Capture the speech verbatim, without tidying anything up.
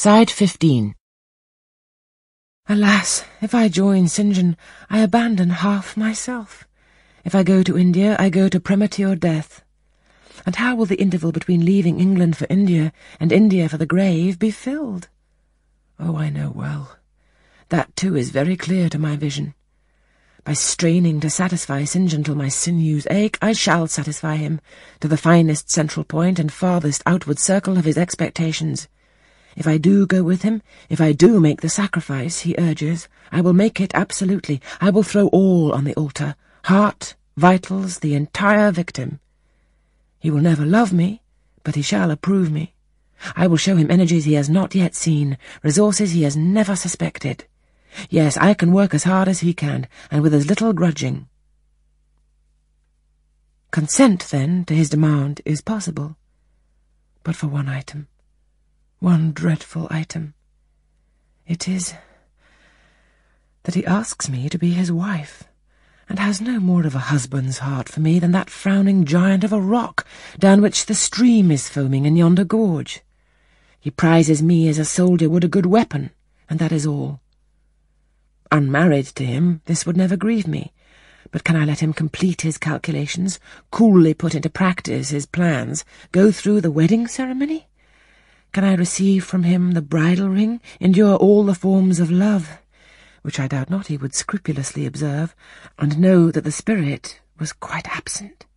Side fifteen. Alas, if I join St. John, I abandon half myself. If I go to India, I go to premature death. And how will the interval between leaving England for India and India for the grave be filled? Oh, I know well. That too is very clear to my vision. By straining to satisfy St. John till my sinews ache, I shall satisfy him, to the finest central point and farthest outward circle of his expectations. If I do go with him, if I do make the sacrifice he urges, I will make it absolutely. I will throw all on the altar, heart, vitals, the entire victim. He will never love me, but he shall approve me. I will show him energies he has not yet seen, resources he has never suspected. Yes, I can work as hard as he can, and with as little grudging. Consent, then, to his demand is possible, but for one item. One dreadful item. It is that he asks me to be his wife, and has no more of a husband's heart for me than that frowning giant of a rock down which the stream is foaming in yonder gorge. He prizes me as a soldier would a good weapon, and that is all. Unmarried to him, this would never grieve me, but can I let him complete his calculations, coolly put into practice his plans, go through the wedding ceremony? Can I receive from him the bridal ring, endure all the forms of love, which I doubt not he would scrupulously observe, and know that the spirit was quite absent?